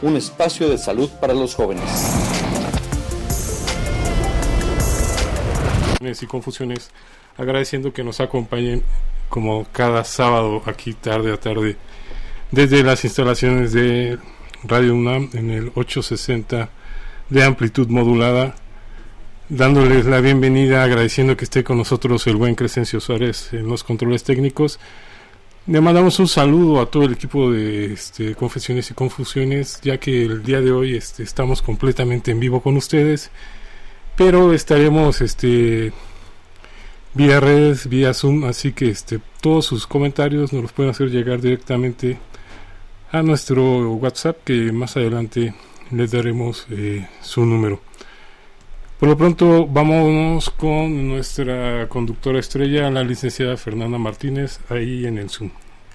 un espacio de salud para los jóvenes. Y confusiones, agradeciendo que nos acompañen como cada sábado aquí tarde a tarde desde las instalaciones de Radio UNAM en el 860 de amplitud modulada, dándoles la bienvenida, agradeciendo que esté con nosotros el buen Crescencio Suárez en los controles técnicos. Le mandamos un saludo a todo el equipo de Confesiones y Confusiones, ya que el día de hoy estamos completamente en vivo con ustedes, pero estaremos vía redes, vía Zoom, así que todos sus comentarios nos los pueden hacer llegar directamente a nuestro WhatsApp, que más adelante les daremos su número. Por lo pronto, vámonos con nuestra conductora estrella, la licenciada Fernanda Martínez, ahí en el Zoom.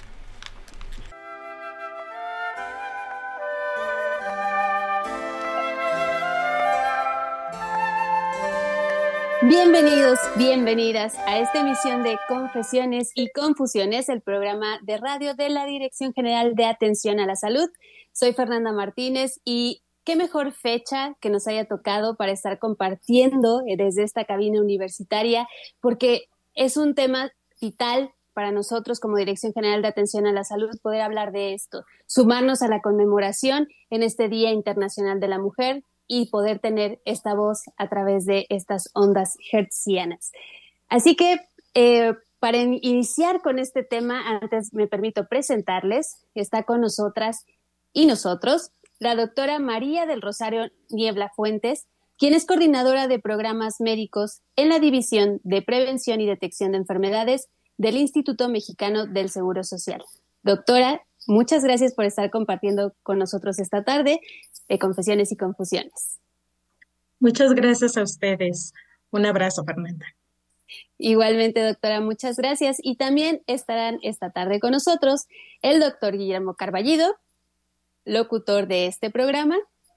Bienvenidos, bienvenidas a esta emisión de Confesiones y Confusiones, el programa de radio de la Dirección General de Atención a la Salud. Soy Fernanda Martínez y qué mejor fecha que nos haya tocado para estar compartiendo desde esta cabina universitaria, porque es un tema vital para nosotros como Dirección General de Atención a la Salud poder hablar de esto, sumarnos a la conmemoración en este Día Internacional de la Mujer y poder tener esta voz a través de estas ondas hertzianas. Así que para iniciar con este tema, antes me permito presentarles, está con nosotras y nosotros la doctora María del Rosario Niebla Fuentes, quien es coordinadora de programas médicos en la División de Prevención y Detección de Enfermedades del Instituto Mexicano del Seguro Social. Doctora, muchas gracias por estar compartiendo con nosotros esta tarde de Confesiones y Confusiones. Muchas gracias a ustedes. Un abrazo, Fernanda. Igualmente, doctora, muchas gracias. Y también estarán esta tarde con nosotros el doctor Guillermo Carballido, locutor de este programa.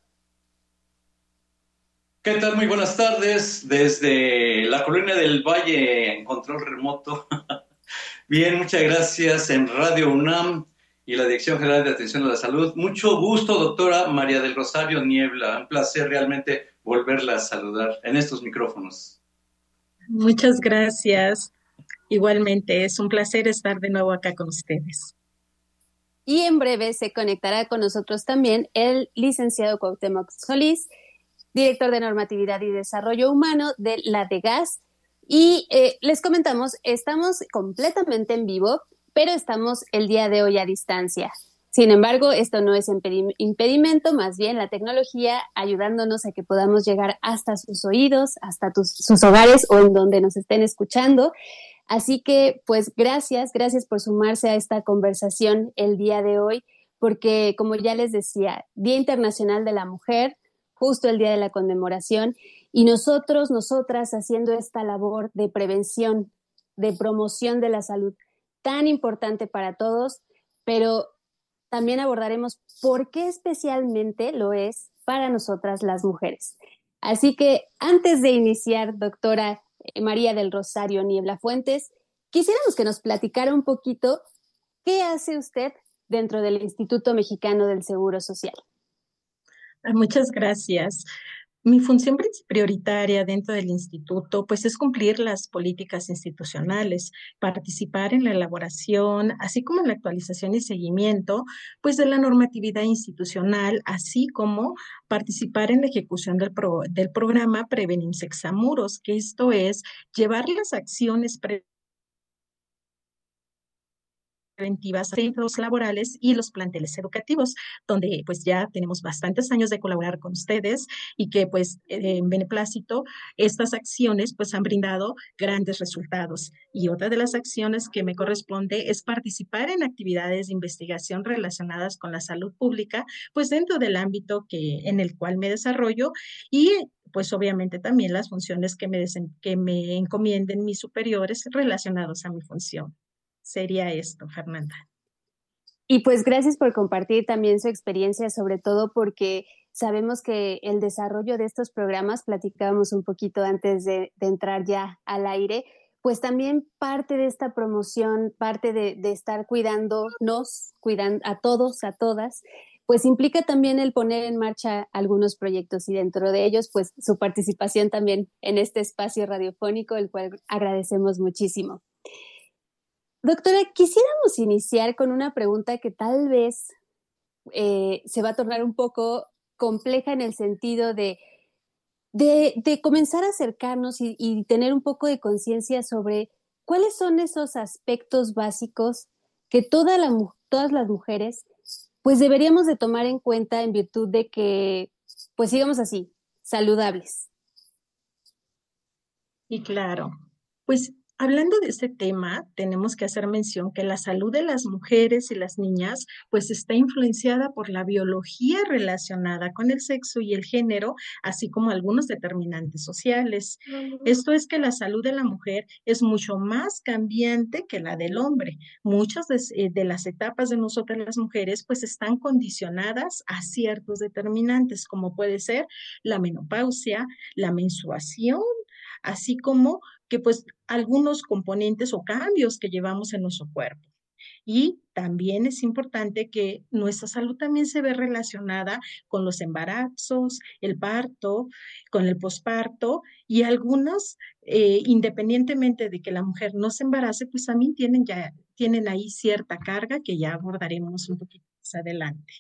¿Qué tal? Muy buenas tardes desde la Colonia del Valle en control remoto. Bien, muchas gracias en Radio UNAM y la Dirección General de Atención a la Salud. Mucho gusto, doctora María del Rosario Niebla. Un placer realmente volverla a saludar en estos micrófonos. Muchas gracias. Igualmente, es un placer estar de nuevo acá con ustedes. Y en breve se conectará con nosotros también el licenciado Cuauhtémoc Solís, director de Normatividad y Desarrollo Humano de la DEGAS. Y les comentamos, estamos completamente en vivo, pero estamos el día de hoy a distancia. Sin embargo, esto no es impedimento, más bien la tecnología ayudándonos a que podamos llegar hasta sus oídos, hasta sus hogares o en donde nos estén escuchando. Así que, pues, gracias por sumarse a esta conversación el día de hoy, porque, como ya les decía, Día Internacional de la Mujer, justo el día de la conmemoración, y nosotras haciendo esta labor de prevención, de promoción de la salud, tan importante para todos, pero también abordaremos por qué especialmente lo es para nosotras las mujeres. Así que, antes de iniciar, doctora María del Rosario Niebla Fuentes, quisiéramos que nos platicara un poquito qué hace usted dentro del Instituto Mexicano del Seguro Social. Muchas gracias. Mi función prioritaria dentro del instituto, pues, es cumplir las políticas institucionales, participar en la elaboración, así como en la actualización y seguimiento, pues, de la normatividad institucional, así como participar en la ejecución del programa Prevenim Sexamuros, que esto es llevar las acciones preventivas, centros laborales y los planteles educativos, donde pues ya tenemos bastantes años de colaborar con ustedes y que pues en beneplácito estas acciones pues han brindado grandes resultados. Y otra de las acciones que me corresponde es participar en actividades de investigación relacionadas con la salud pública, pues dentro del ámbito en el cual me desarrollo y pues obviamente también las funciones que me encomienden mis superiores relacionados a mi función. Sería esto, Fernanda. Y pues gracias por compartir también su experiencia, sobre todo porque sabemos que el desarrollo de estos programas, platicábamos un poquito antes de entrar ya al aire, pues también parte de esta promoción, parte de estar cuidándonos, cuidando a todos, a todas, pues implica también el poner en marcha algunos proyectos y dentro de ellos, pues su participación también en este espacio radiofónico, el cual agradecemos muchísimo. Doctora, quisiéramos iniciar con una pregunta que tal vez se va a tornar un poco compleja en el sentido de comenzar a acercarnos y tener un poco de conciencia sobre cuáles son esos aspectos básicos que todas las mujeres pues deberíamos de tomar en cuenta en virtud de que, pues sigamos así, saludables. Y claro, pues hablando de este tema, tenemos que hacer mención que la salud de las mujeres y las niñas pues está influenciada por la biología relacionada con el sexo y el género, así como algunos determinantes sociales. Esto es que la salud de la mujer es mucho más cambiante que la del hombre. Muchas de las etapas de nosotras las mujeres pues están condicionadas a ciertos determinantes, como puede ser la menopausia, la menstruación, así como que pues algunos componentes o cambios que llevamos en nuestro cuerpo. Y también es importante que nuestra salud también se ve relacionada con los embarazos, el parto, con el posparto y algunos, independientemente de que la mujer no se embarace, pues también tienen ahí cierta carga que ya abordaremos un poquito más adelante.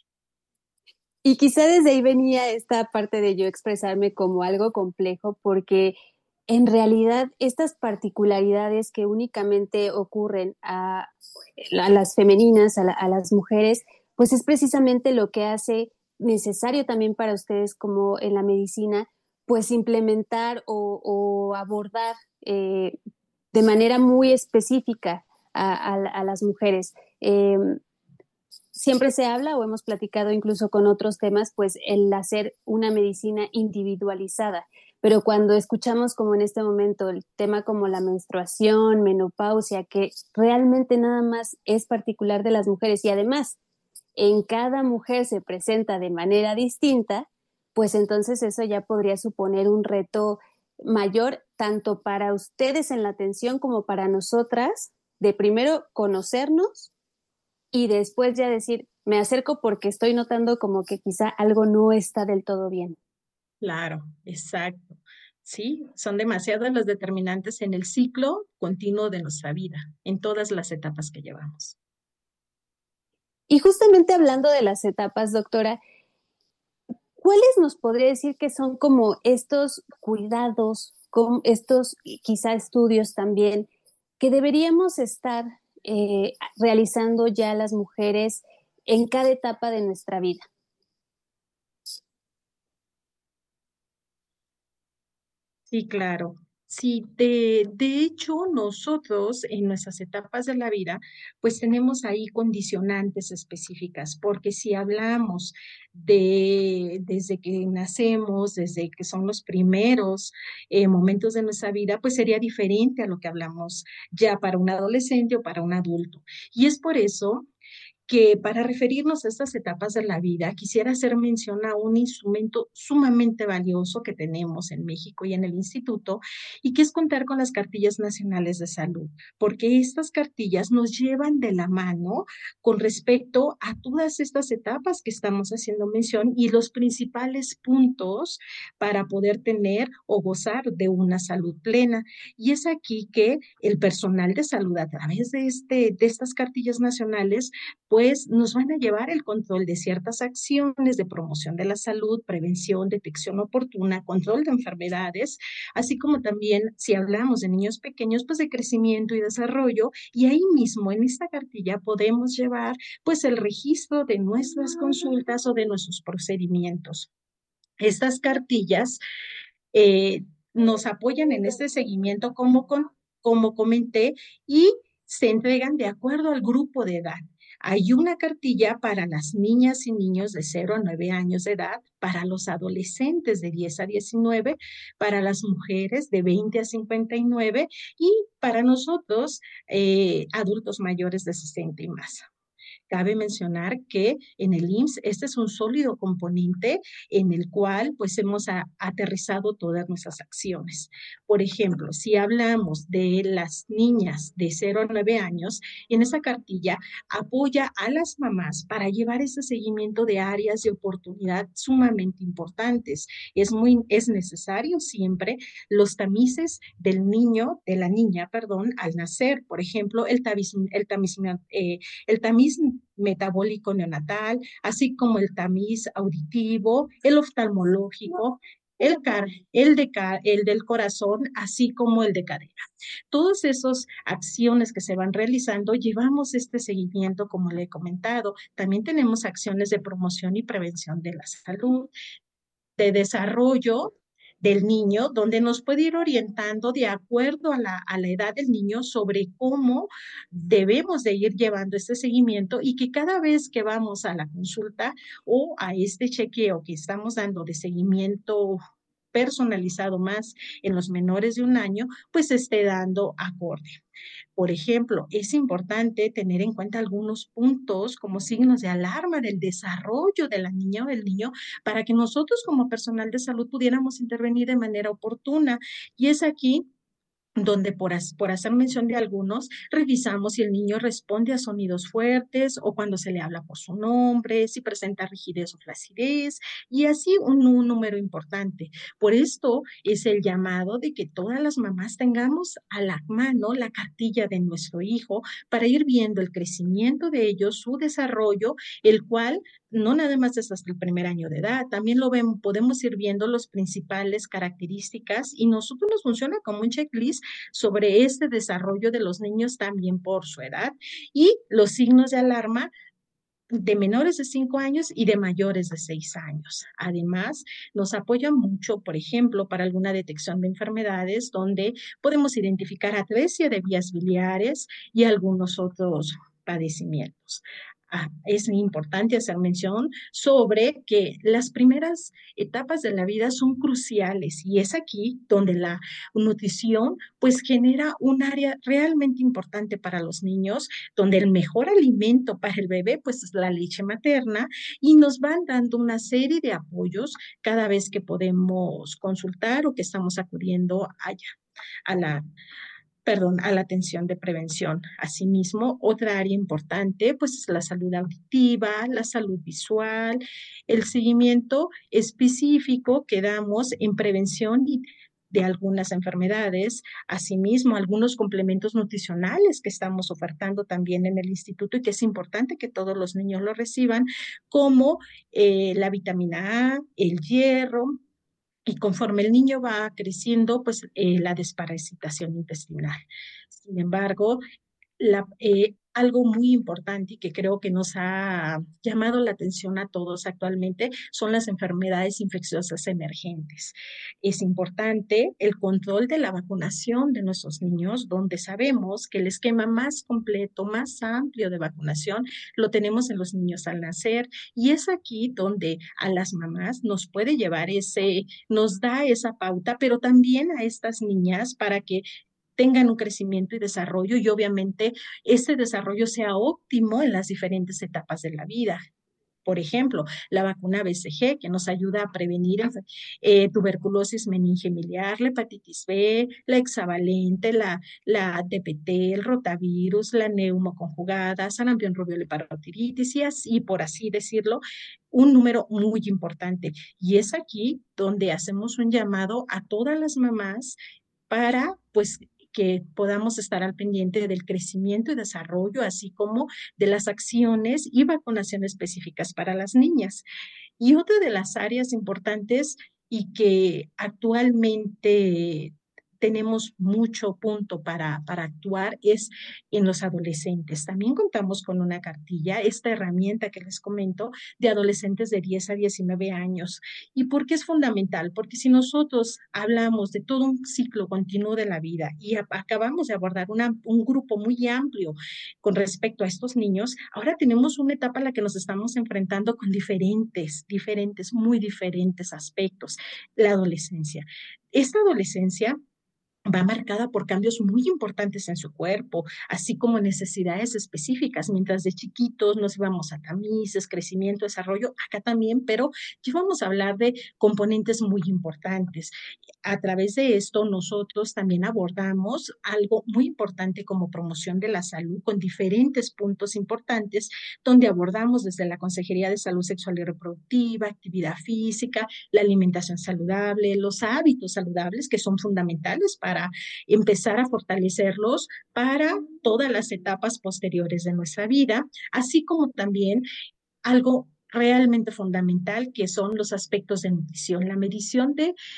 Y quizá desde ahí venía esta parte de yo expresarme como algo complejo, porque en realidad estas particularidades que únicamente ocurren a las femeninas, a las mujeres, pues es precisamente lo que hace necesario también para ustedes como en la medicina, pues implementar o abordar de manera muy específica a las mujeres. Siempre se habla o hemos platicado incluso con otros temas, pues el hacer una medicina individualizada. Pero cuando escuchamos como en este momento el tema como la menstruación, menopausia, que realmente nada más es particular de las mujeres y además en cada mujer se presenta de manera distinta, pues entonces eso ya podría suponer un reto mayor tanto para ustedes en la atención como para nosotras, de primero conocernos y después ya decir, me acerco porque estoy notando como que quizá algo no está del todo bien. Claro, exacto. Sí, son demasiados los determinantes en el ciclo continuo de nuestra vida, en todas las etapas que llevamos. Y justamente hablando de las etapas, doctora, ¿cuáles nos podría decir que son como estos cuidados, como estos quizá estudios también, que deberíamos estar realizando ya las mujeres en cada etapa de nuestra vida? Sí, claro. Sí, de hecho, nosotros en nuestras etapas de la vida, pues tenemos ahí condicionantes específicas, porque si hablamos desde que nacemos, desde que son los primeros momentos de nuestra vida, pues sería diferente a lo que hablamos ya para un adolescente o para un adulto. Y es por eso que para referirnos a estas etapas de la vida, quisiera hacer mención a un instrumento sumamente valioso que tenemos en México y en el instituto, y que es contar con las cartillas nacionales de salud, porque estas cartillas nos llevan de la mano con respecto a todas estas etapas que estamos haciendo mención y los principales puntos para poder tener o gozar de una salud plena. Y es aquí que el personal de salud, a través de estas cartillas nacionales, pues nos van a llevar el control de ciertas acciones de promoción de la salud, prevención, detección oportuna, control de enfermedades, así como también, si hablamos de niños pequeños, pues de crecimiento y desarrollo, y ahí mismo en esta cartilla podemos llevar pues el registro de nuestras consultas o de nuestros procedimientos. Estas cartillas nos apoyan en este seguimiento como comenté, y se entregan de acuerdo al grupo de edad. Hay una cartilla para las niñas y niños de 0 a 9 años de edad, para los adolescentes de 10 a 19, para las mujeres de 20 a 59 y para nosotros, adultos mayores de 60 y más. Cabe mencionar que en el IMSS este es un sólido componente en el cual pues hemos aterrizado todas nuestras acciones. Por ejemplo, si hablamos de las niñas de 0 a 9 años, en esa cartilla apoya a las mamás para llevar ese seguimiento de áreas de oportunidad sumamente importantes. Es necesario siempre los tamices del niño, de la niña, perdón, al nacer. Por ejemplo, el tamiz metabólico neonatal, así como el tamiz auditivo, el oftalmológico, el del corazón, así como el de cadera. Todas esas acciones que se van realizando, llevamos este seguimiento, como le he comentado. También tenemos acciones de promoción y prevención de la salud, de desarrollo del niño, donde nos puede ir orientando de acuerdo a la edad del niño sobre cómo debemos de ir llevando este seguimiento y que cada vez que vamos a la consulta o a este chequeo que estamos dando de seguimiento personalizado más en los menores de 1 año, pues esté dando acorde. Por ejemplo, es importante tener en cuenta algunos puntos como signos de alarma del desarrollo de la niña o del niño para que nosotros como personal de salud pudiéramos intervenir de manera oportuna. Y es aquí donde por hacer mención de algunos, revisamos si el niño responde a sonidos fuertes o cuando se le habla por su nombre, si presenta rigidez o flacidez, y así un número importante. Por esto es el llamado de que todas las mamás tengamos a la mano la cartilla de nuestro hijo para ir viendo el crecimiento de ellos, su desarrollo, el cual no nada más es hasta el 1er año de edad, también podemos ir viendo las principales características y nosotros nos funciona como un checklist sobre este desarrollo de los niños también por su edad y los signos de alarma de menores de 5 años y de mayores de 6 años. Además, nos apoya mucho, por ejemplo, para alguna detección de enfermedades donde podemos identificar atresia de vías biliares y algunos otros padecimientos. Es importante hacer mención sobre que las primeras etapas de la vida son cruciales y es aquí donde la nutrición pues genera un área realmente importante para los niños, donde el mejor alimento para el bebé pues es la leche materna y nos van dando una serie de apoyos cada vez que podemos consultar o que estamos acudiendo allá a la atención de prevención. Asimismo, otra área importante, pues es la salud auditiva, la salud visual, el seguimiento específico que damos en prevención de algunas enfermedades, asimismo algunos complementos nutricionales que estamos ofertando también en el instituto y que es importante que todos los niños lo reciban, como la vitamina A, el hierro, y conforme el niño va creciendo, pues la desparasitación intestinal. Sin embargo, algo muy importante y que creo que nos ha llamado la atención a todos actualmente son las enfermedades infecciosas emergentes. Es importante el control de la vacunación de nuestros niños, donde sabemos que el esquema más completo, más amplio de vacunación lo tenemos en los niños al nacer y es aquí donde a las mamás nos puede llevar nos da esa pauta, pero también a estas niñas para que tengan un crecimiento y desarrollo y obviamente ese desarrollo sea óptimo en las diferentes etapas de la vida. Por ejemplo, la vacuna BCG, que nos ayuda a prevenir tuberculosis meningemiliar, la hepatitis B, la hexavalente, la DPT, el rotavirus, la neumoconjugada, sarampión, rubiola y parotiditis, y así, por así decirlo, un número muy importante. Y es aquí donde hacemos un llamado a todas las mamás para, pues, que podamos estar al pendiente del crecimiento y desarrollo, así como de las acciones y vacunaciones específicas para las niñas. Y otra de las áreas importantes y que actualmente tenemos mucho punto para actuar es en los adolescentes. También contamos con una cartilla, esta herramienta que les comento, de adolescentes de 10 a 19 años. ¿Y por qué es fundamental? Porque si nosotros hablamos de todo un ciclo continuo de la vida y acabamos de abordar un grupo muy amplio con respecto a estos niños, ahora tenemos una etapa en la que nos estamos enfrentando con muy diferentes aspectos. La adolescencia. Esta adolescencia va marcada por cambios muy importantes en su cuerpo, así como necesidades específicas. Mientras de chiquitos nos íbamos a tamices, crecimiento, desarrollo, acá también, pero aquí vamos a hablar de componentes muy importantes. A través de esto, nosotros también abordamos algo muy importante como promoción de la salud con diferentes puntos importantes, donde abordamos desde la Consejería de Salud Sexual y Reproductiva, actividad física, la alimentación saludable, los hábitos saludables que son fundamentales para empezar a fortalecerlos para todas las etapas posteriores de nuestra vida, así como también algo realmente fundamental que son los aspectos de nutrición, la medición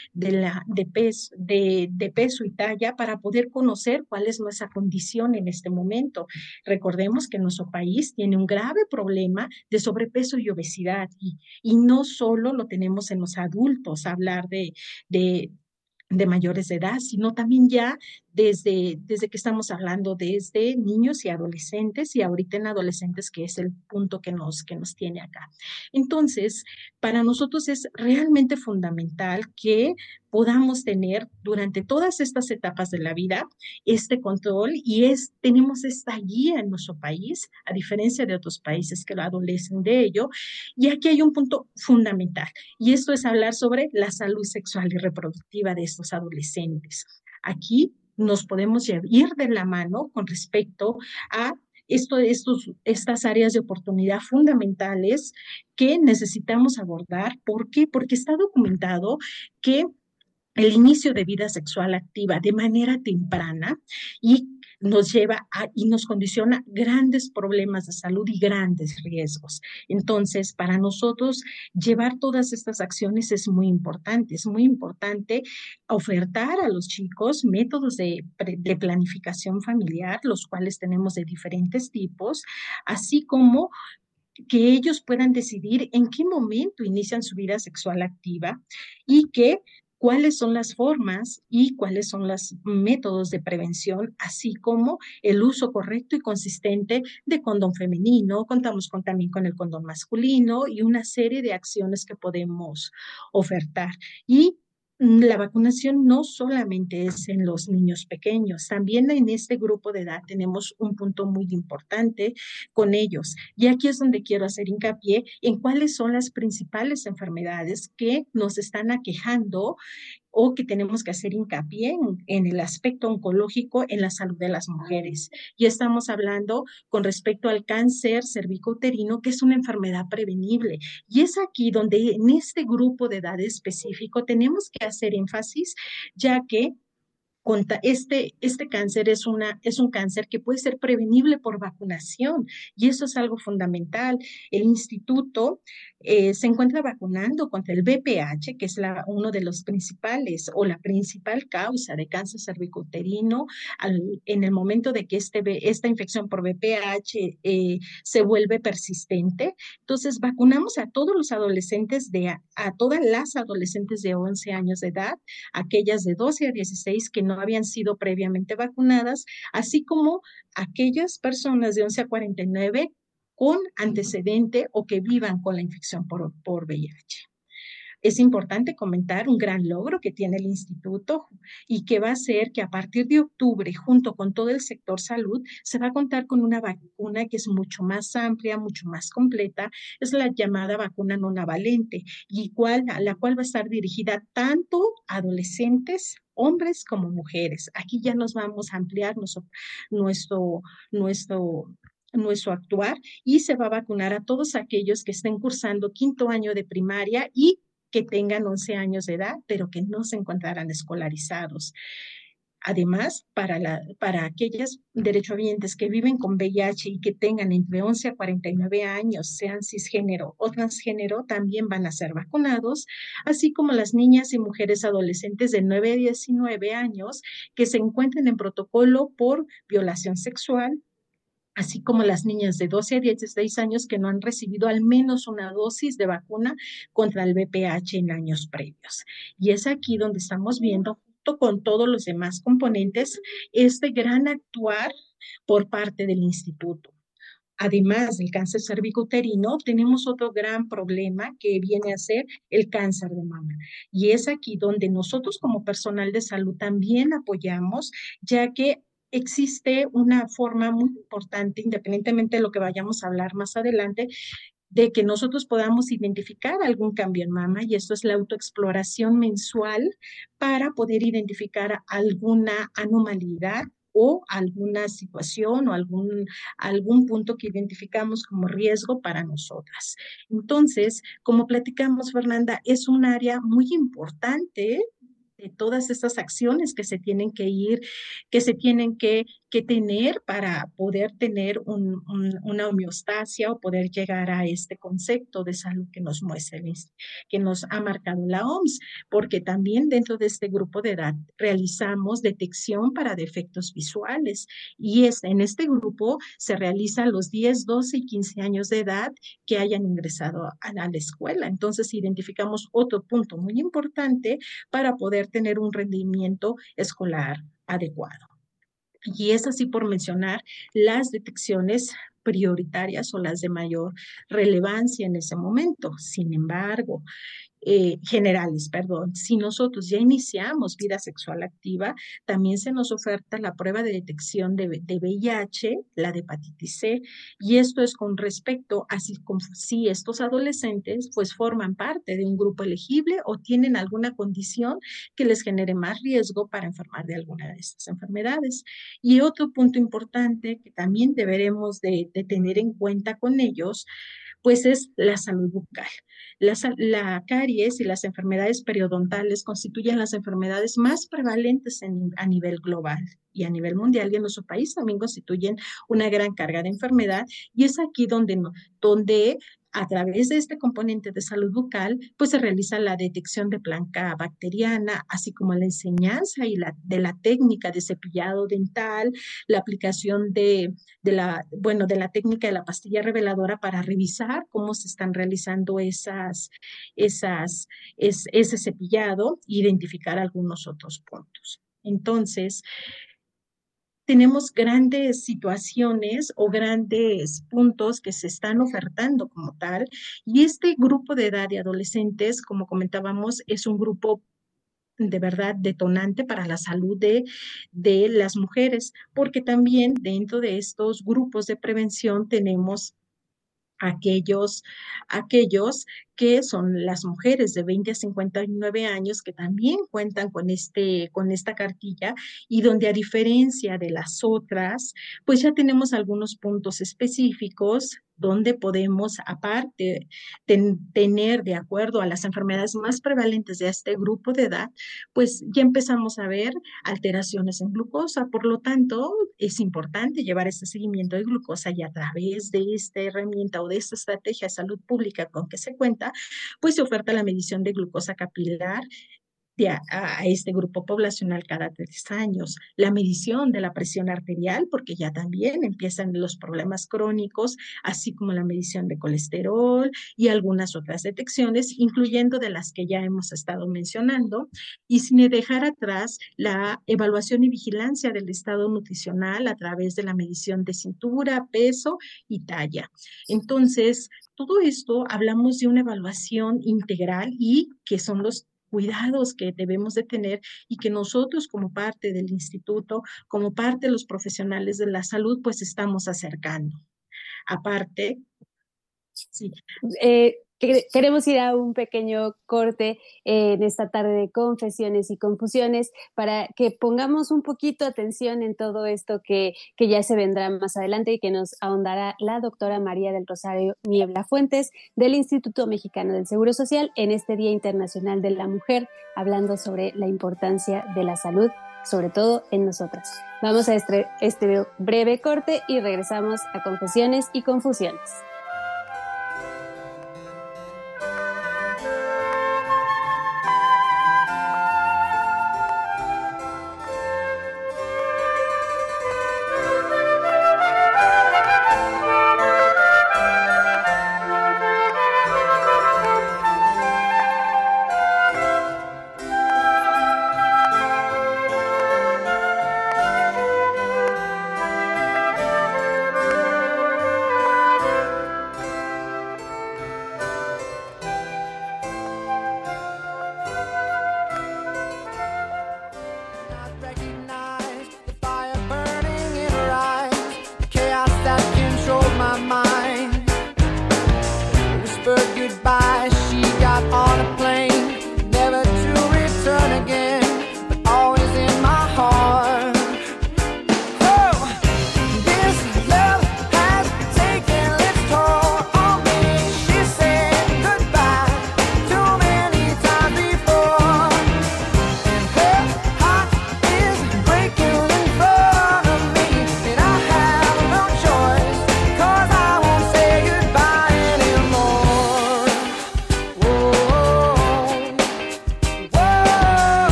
de peso y talla para poder conocer cuál es nuestra condición en este momento. Recordemos que nuestro país tiene un grave problema de sobrepeso y obesidad y no solo lo tenemos en los adultos, hablar de de mayores de edad, sino también ya desde que estamos hablando desde niños y adolescentes y ahorita en adolescentes, que es el punto que nos tiene acá. Entonces, para nosotros es realmente fundamental que podamos tener durante todas estas etapas de la vida este control tenemos esta guía en nuestro país, a diferencia de otros países que lo adolecen de ello. Y aquí hay un punto fundamental, y esto es hablar sobre la salud sexual y reproductiva de estos adolescentes. Aquí nos podemos ir de la mano con respecto a estas áreas de oportunidad fundamentales que necesitamos abordar. ¿Por qué? Porque está documentado que el inicio de vida sexual activa de manera temprana y y nos condiciona grandes problemas de salud y grandes riesgos. Entonces, para nosotros llevar todas estas acciones es muy importante. Es muy importante ofertar a los chicos métodos de planificación familiar, los cuales tenemos de diferentes tipos, así como que ellos puedan decidir en qué momento inician su vida sexual activa y cuáles son las formas y cuáles son los métodos de prevención, así como el uso correcto y consistente de condón femenino. Contamos también con el condón masculino y una serie de acciones que podemos ofertar. Y la vacunación no solamente es en los niños pequeños, también en este grupo de edad tenemos un punto muy importante con ellos. Y aquí es donde quiero hacer hincapié en cuáles son las principales enfermedades que nos están aquejando o que tenemos que hacer hincapié en el aspecto oncológico en la salud de las mujeres. Y estamos hablando con respecto al cáncer cervicouterino, que es una enfermedad prevenible. Y es aquí donde en este grupo de edad específico tenemos que hacer énfasis, ya que este cáncer es un cáncer que puede ser prevenible por vacunación y eso es algo fundamental. El instituto se encuentra vacunando contra el VPH, que es uno de los principales o la principal causa de cáncer cervicouterino en el momento de que esta infección por VPH se vuelve persistente. Entonces, vacunamos a todos los adolescentes, a todas las adolescentes de 11 años de edad, aquellas de 12 a 16 que no habían sido previamente vacunadas, así como aquellas personas de 11 a 49 con antecedente o que vivan con la infección por VIH. Es importante comentar un gran logro que tiene el instituto y que va a ser que a partir de octubre, junto con todo el sector salud, se va a contar con una vacuna que es mucho más amplia, mucho más completa, es la llamada vacuna nonavalente, la cual va a estar dirigida tanto a adolescentes, hombres como mujeres. Aquí ya nos vamos a ampliar nuestro actuar y se va a vacunar a todos aquellos que estén cursando 5º año de primaria y que tengan 11 años de edad, pero que no se encontraran escolarizados. Además, para aquellas derechohabientes que viven con VIH y que tengan entre 11 a 49 años, sean cisgénero o transgénero, también van a ser vacunados, así como las niñas y mujeres adolescentes de 9 a 19 años que se encuentren en protocolo por violación sexual, así como las niñas de 12 a 16 años que no han recibido al menos una dosis de vacuna contra el VPH en años previos. Y es aquí donde estamos viendo, junto con todos los demás componentes, este gran actuar por parte del instituto. además del cáncer cervicouterino, tenemos otro gran problema que viene a ser el cáncer de mama. Y es aquí donde nosotros como personal de salud también apoyamos, ya que existe una forma muy importante, independientemente de lo que vayamos a hablar más adelante, de que nosotros podamos identificar algún cambio en mama, y esto es la autoexploración mensual para poder identificar alguna anomalía o alguna situación o algún punto que identificamos como riesgo para nosotras. Entonces, como platicamos, Fernanda, es un área muy importante de todas estas acciones que se tienen que ir, que se tienen que tener para poder tener una homeostasia o poder llegar a este concepto de salud que nos muestra, que nos ha marcado la OMS, porque también dentro de este grupo de edad realizamos detección para defectos visuales, y en este grupo se realiza a los 10, 12 y 15 años de edad que hayan ingresado a la escuela. Entonces identificamos otro punto muy importante para poder tener un rendimiento escolar adecuado. Y es así por mencionar las detecciones prioritarias o las de mayor relevancia en ese momento. Sin embargo, generales, perdón. Si nosotros ya iniciamos vida sexual activa, también se nos oferta la prueba de detección de VIH, la de hepatitis C, y esto es con respecto a si estos adolescentes pues forman parte de un grupo elegible o tienen alguna condición que les genere más riesgo para enfermar de alguna de estas enfermedades. Y otro punto importante que también deberemos de tener en cuenta con ellos, pues es la salud bucal. La caries y las enfermedades periodontales constituyen las enfermedades más prevalentes a nivel global y a nivel mundial, y en nuestro país también constituyen una gran carga de enfermedad, y es aquí donde a través de este componente de salud bucal, pues se realiza la detección de placa bacteriana, así como la enseñanza de la técnica de cepillado dental, la aplicación de la técnica de la pastilla reveladora para revisar cómo se están realizando ese cepillado e identificar algunos otros puntos. Entonces, tenemos grandes situaciones o grandes puntos que se están ofertando como tal, y este grupo de edad de adolescentes, como comentábamos, es un grupo de verdad detonante para la salud de las mujeres, porque también dentro de estos grupos de prevención tenemos aquellos que son las mujeres de 20 a 59 años que también cuentan con esta cartilla, y donde a diferencia de las otras, pues ya tenemos algunos puntos específicos donde podemos, aparte, tener de acuerdo a las enfermedades más prevalentes de este grupo de edad, pues ya empezamos a ver alteraciones en glucosa. Por lo tanto, es importante llevar este seguimiento de glucosa, y a través de esta herramienta o de esta estrategia de salud pública con que se cuenta, pues se oferta la medición de glucosa capilar a este grupo poblacional cada 3 años, la medición de la presión arterial, porque ya también empiezan los problemas crónicos, así como la medición de colesterol y algunas otras detecciones, incluyendo de las que ya hemos estado mencionando, y sin dejar atrás la evaluación y vigilancia del estado nutricional a través de la medición de cintura, peso y talla. Entonces, todo esto hablamos de una evaluación integral y que son los cuidados que debemos de tener, y que nosotros como parte del instituto, como parte de los profesionales de la salud, pues estamos acercando. Aparte, sí. Queremos ir a un pequeño corte en esta tarde de confesiones y confusiones para que pongamos un poquito atención en todo esto que ya se vendrá más adelante y que nos ahondará la doctora María del Rosario Niebla Fuentes del Instituto Mexicano del Seguro Social en este Día Internacional de la Mujer, hablando sobre la importancia de la salud, sobre todo en nosotras. Vamos a este breve corte y regresamos a confesiones y confusiones.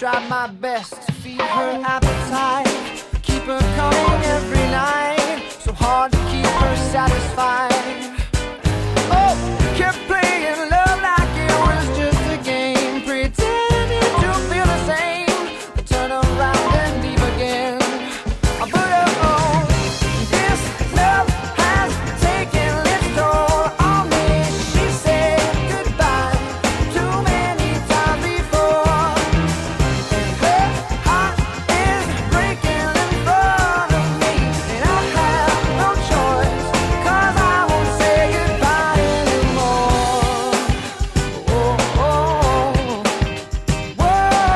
tried my best to feed her appetite, keep her coming every night, so hard to keep her satisfied. Oh, kept playing love like it was just a game, pretending to feel the same, but turn around and leave again. But oh, this love has taken its toll on me. She said goodbye too many times before, and her heart is breaking in front of me, and I have no choice, 'cause I won't say goodbye anymore. Oh, oh, oh. Whoa,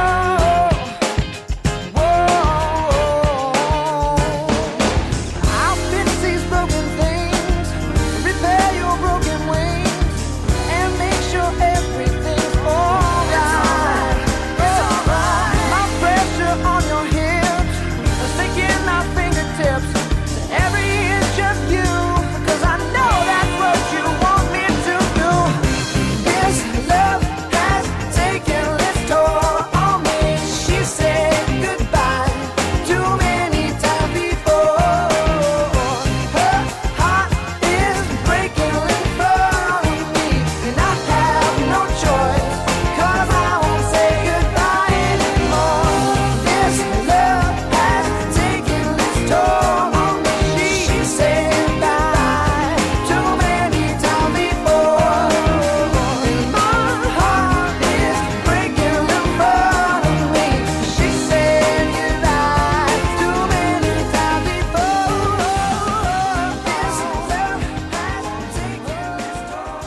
whoa. I'll fix these broken things, repair your broken wings, and make sure everything's alright. It's alright. My pressure on your hips, sinking my fingertips, every inch of you, 'cause I know that's what you want me to do. This love has taken its toll on me. She said goodbye too many times before. Her heart is breaking in front of me, and I have no choice, 'cause I won't say goodbye anymore. This love has taken its toll on me. She said goodbye too many times before, and my heart is breaking in front of me. She said goodbye too many times before. This love has taken its toll.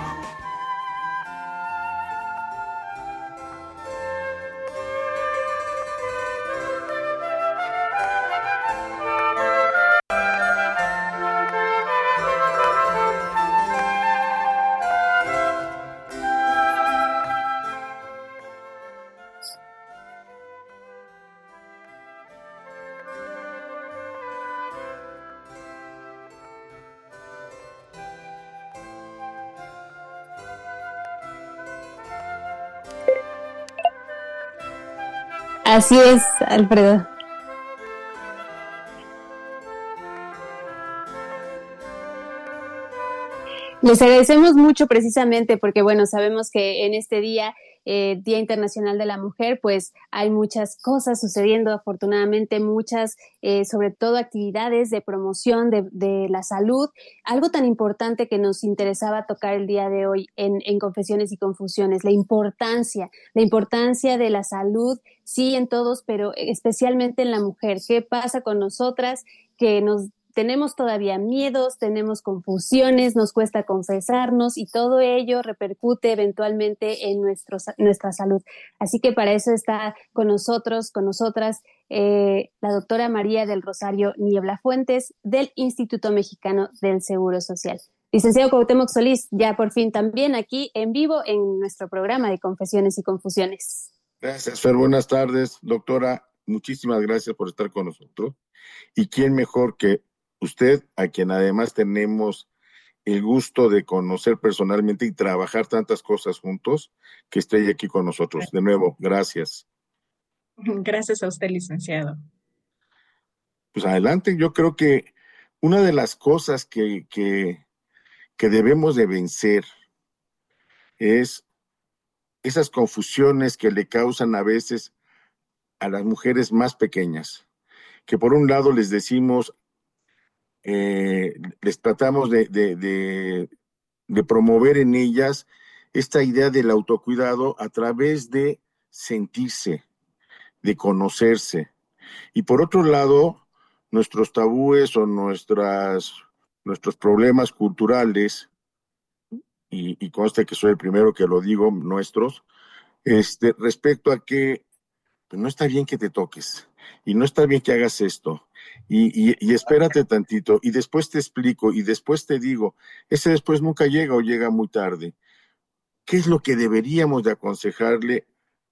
Así es, Alfredo. Les agradecemos mucho precisamente porque, bueno, sabemos que en este día, Día Internacional de la Mujer, pues hay muchas cosas sucediendo, afortunadamente muchas, sobre todo actividades de promoción de la salud. Algo tan importante que nos interesaba tocar el día de hoy en Confesiones y Confusiones, la importancia de la salud, sí en todos, pero especialmente en la mujer. ¿Qué pasa con nosotras que tenemos todavía miedos, tenemos confusiones, nos cuesta confesarnos y todo ello repercute eventualmente en nuestra salud? Así que para eso está con nosotras, la doctora María del Rosario Niebla Fuentes del Instituto Mexicano del Seguro Social. Licenciado Cuauhtémoc Solís, ya por fin también aquí en vivo en nuestro programa de Confesiones y Confusiones. Gracias, Fer. Buenas tardes, doctora. Muchísimas gracias por estar con nosotros. ¿Y quién mejor que usted, a quien además tenemos el gusto de conocer personalmente y trabajar tantas cosas juntos, que esté aquí con nosotros? De nuevo, gracias. Gracias a usted, licenciado. Pues adelante. Yo creo que una de las cosas que debemos de vencer es esas confusiones que le causan a veces a las mujeres más pequeñas, que por un lado les decimos, les tratamos de promover en ellas esta idea del autocuidado a través de sentirse, de conocerse. Y por otro lado, nuestros tabúes o nuestros problemas culturales, y consta que soy el primero que lo digo, nuestros, respecto a que pues, no está bien que te toques, y no está bien que hagas esto, y espérate tantito, y después te explico, y después te digo. Ese después nunca llega o llega muy tarde. ¿Qué es lo que deberíamos de aconsejarle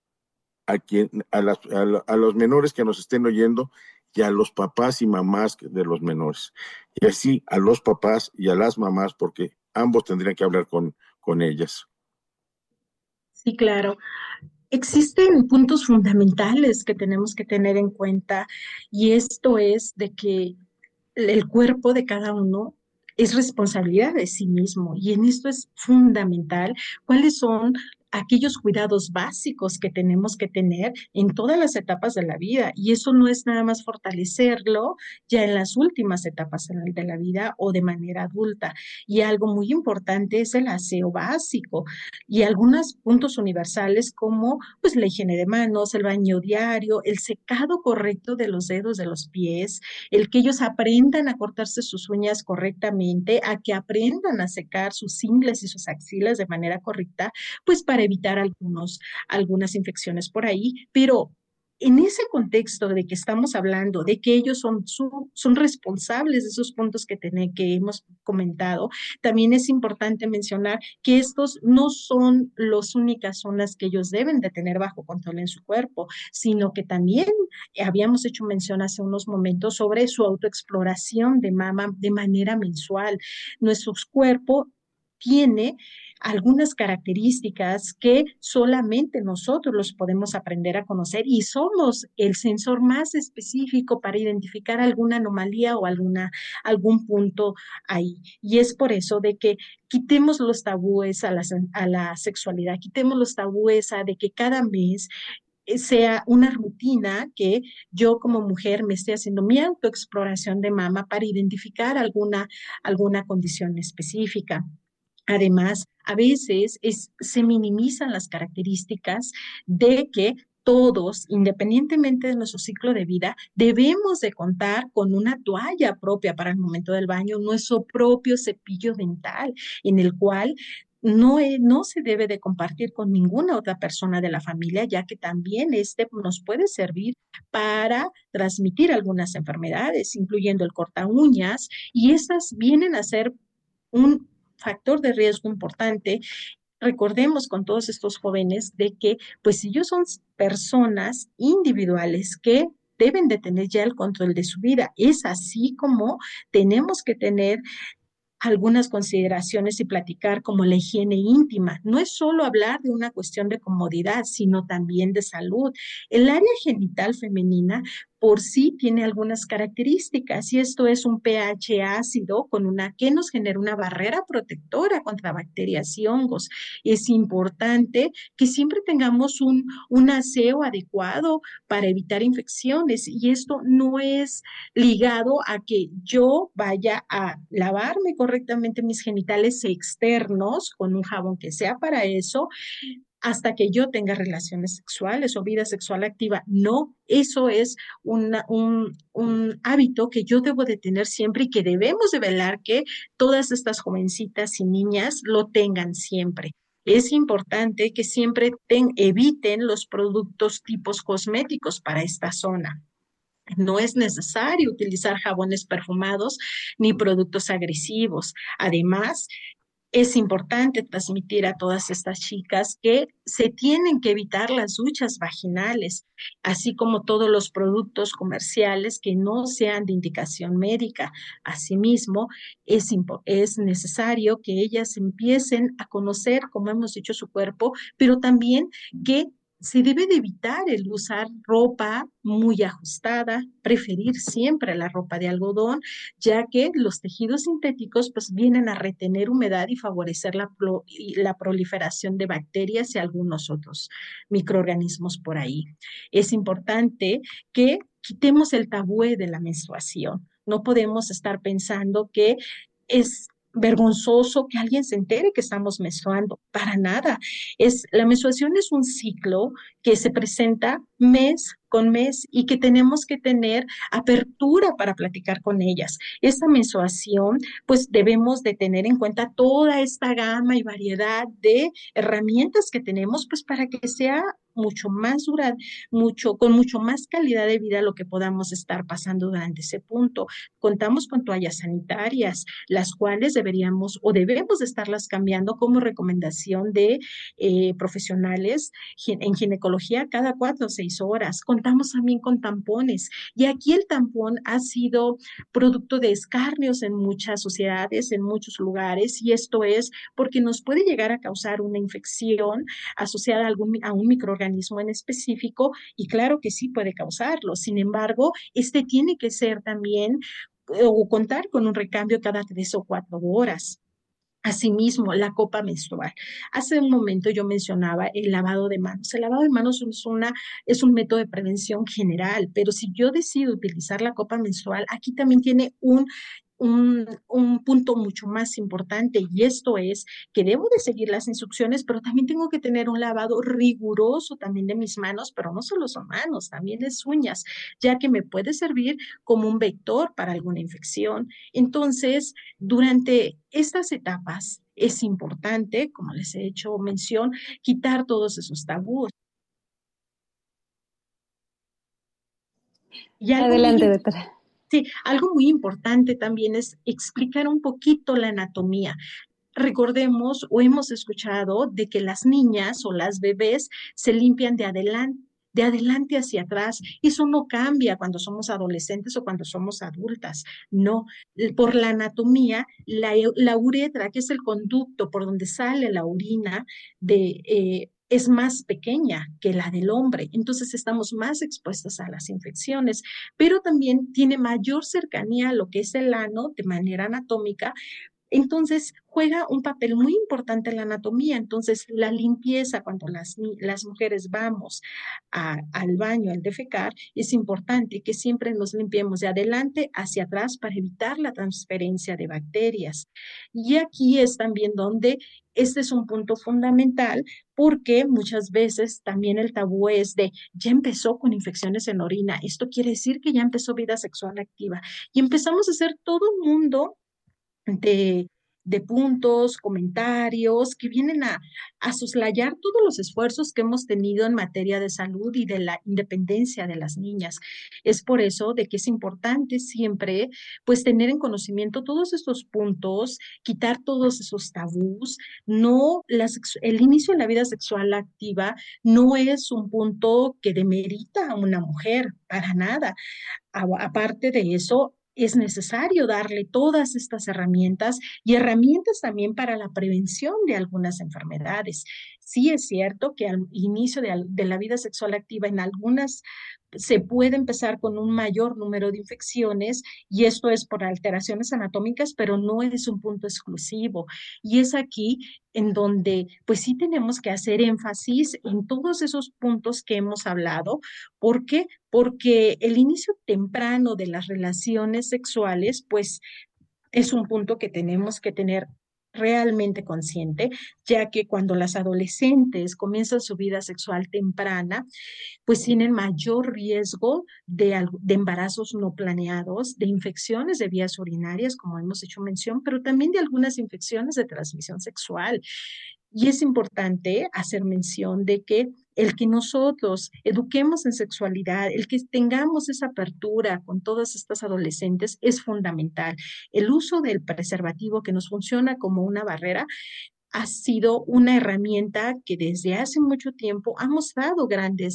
a los menores que nos estén oyendo y a los papás y mamás de los menores? Y así a los papás y a las mamás, porque ambos tendrían que hablar con ellas. Sí, claro. existen puntos fundamentales que tenemos que tener en cuenta y esto es de que el cuerpo de cada uno es responsabilidad de sí mismo y en esto es fundamental cuáles son aquellos cuidados básicos que tenemos que tener en todas las etapas de la vida. Y eso no es nada más fortalecerlo ya en las últimas etapas de la vida o de manera adulta. Y algo muy importante es el aseo básico y algunos puntos universales como pues la higiene de manos, el baño diario, el secado correcto de los dedos de los pies, el que ellos aprendan a cortarse sus uñas correctamente, a que aprendan a secar sus ingles y sus axilas de manera correcta, pues para evitar algunas infecciones por ahí, pero en ese contexto de que estamos hablando, de que ellos son responsables de esos puntos que hemos comentado, también es importante mencionar que estos no son las únicas zonas que ellos deben de tener bajo control en su cuerpo, sino que también habíamos hecho mención hace unos momentos sobre su autoexploración de mama de manera mensual. Nuestro cuerpo tiene algunas características que solamente nosotros los podemos aprender a conocer y somos el sensor más específico para identificar alguna anomalía o algún punto ahí. Y es por eso de que quitemos los tabúes a la sexualidad, quitemos los tabúes a de que cada mes sea una rutina que yo como mujer me esté haciendo mi autoexploración de mama para identificar alguna condición específica. Además, a veces se minimizan las características de que todos, independientemente de nuestro ciclo de vida, debemos de contar con una toalla propia para el momento del baño, nuestro propio cepillo dental, en el cual no se debe de compartir con ninguna otra persona de la familia, ya que también este nos puede servir para transmitir algunas enfermedades, incluyendo el corta uñas, y estas vienen a ser un factor de riesgo importante. Recordemos con todos estos jóvenes de que pues ellos son personas individuales que deben de tener ya el control de su vida. Es así como tenemos que tener algunas consideraciones y platicar como la higiene íntima. No es solo hablar de una cuestión de comodidad, sino también de salud. El área genital femenina por sí tiene algunas características y esto es un pH ácido que nos genera una barrera protectora contra bacterias y hongos. Es importante que siempre tengamos un aseo adecuado para evitar infecciones y esto no es ligado a que yo vaya a lavarme correctamente mis genitales externos con un jabón que sea para eso hasta que yo tenga relaciones sexuales o vida sexual activa. No, eso es un hábito que yo debo de tener siempre y que debemos de velar que todas estas jovencitas y niñas lo tengan siempre. Es importante que siempre eviten los productos tipos cosméticos para esta zona. No es necesario utilizar jabones perfumados ni productos agresivos. Además, es importante transmitir a todas estas chicas que se tienen que evitar las duchas vaginales, así como todos los productos comerciales que no sean de indicación médica. Asimismo, es necesario que ellas empiecen a conocer, como hemos dicho, su cuerpo, pero también que se debe de evitar el usar ropa muy ajustada, preferir siempre la ropa de algodón, ya que los tejidos sintéticos pues vienen a retener humedad y favorecer la proliferación de bacterias y algunos otros microorganismos por ahí. Es importante que quitemos el tabú de la menstruación. No podemos estar pensando que es vergonzoso que alguien se entere que estamos menstruando, para nada. La menstruación es un ciclo que se presenta mes con mes y que tenemos que tener apertura para platicar con ellas. Esta menstruación, pues debemos de tener en cuenta toda esta gama y variedad de herramientas que tenemos, pues para que sea mucho más con mucho más calidad de vida lo que podamos estar pasando durante ese punto. Contamos con toallas sanitarias, las cuales debemos de estarlas cambiando como recomendación de profesionales en ginecología cada 4 o 6 horas. Contamos también con tampones y aquí el tampón ha sido producto de escarnios en muchas sociedades, en muchos lugares y esto es porque nos puede llegar a causar una infección asociada a un microorganismo organismo en específico y claro que sí puede causarlo. Sin embargo, este tiene que ser también o contar con un recambio cada 3 o 4 horas. Asimismo, la copa menstrual. Hace un momento yo mencionaba el lavado de manos. El lavado de manos es un método de prevención general, pero si yo decido utilizar la copa menstrual, aquí también tiene un punto mucho más importante y esto es que debo de seguir las instrucciones, pero también tengo que tener un lavado riguroso también de mis manos, pero no solo son manos, también es uñas, ya que me puede servir como un vector para alguna infección. Entonces, durante estas etapas es importante, como les he hecho mención, quitar todos esos tabúes. Y algo Adelante, muy, doctora. sí, algo muy importante también es explicar un poquito la anatomía. Recordemos o hemos escuchado de que las niñas o las bebés se limpian de adelante hacia atrás. Eso no cambia cuando somos adolescentes o cuando somos adultas. No, por la anatomía, la uretra, que es el conducto por donde sale la orina, es más pequeña que la del hombre. Entonces estamos más expuestas a las infecciones, pero también tiene mayor cercanía a lo que es el ano de manera anatómica, entonces, juega un papel muy importante en la anatomía. Entonces, la limpieza, cuando las mujeres vamos al baño al defecar, es importante que siempre nos limpiemos de adelante hacia atrás para evitar la transferencia de bacterias. Y aquí es también donde este es un punto fundamental porque muchas veces también el tabú es de ya empezó con infecciones en orina. Esto quiere decir que ya empezó vida sexual activa. Y empezamos a hacer todo un mundo de, de puntos, comentarios que vienen a soslayar todos los esfuerzos que hemos tenido en materia de salud y de la independencia de las niñas. Es por eso de que es importante siempre, pues, tener en conocimiento todos estos puntos, quitar todos esos tabús. No, el inicio de la vida sexual activa no es un punto que demerita a una mujer, para nada. Aparte de eso, es necesario darle todas estas herramientas y herramientas también para la prevención de algunas enfermedades. Sí es cierto que al inicio de la vida sexual activa en algunas se puede empezar con un mayor número de infecciones y esto es por alteraciones anatómicas, pero no es un punto exclusivo. Y es aquí en donde pues sí tenemos que hacer énfasis en todos esos puntos que hemos hablado. ¿Por qué? Porque el inicio temprano de las relaciones sexuales pues es un punto que tenemos que tener realmente consciente, ya que cuando las adolescentes comienzan su vida sexual temprana, pues tienen mayor riesgo de embarazos no planeados, de infecciones de vías urinarias, como hemos hecho mención, pero también de algunas infecciones de transmisión sexual. Y es importante hacer mención de que el que nosotros eduquemos en sexualidad, el que tengamos esa apertura con todas estas adolescentes es fundamental. El uso del preservativo que nos funciona como una barrera ha sido una herramienta que desde hace mucho tiempo ha mostrado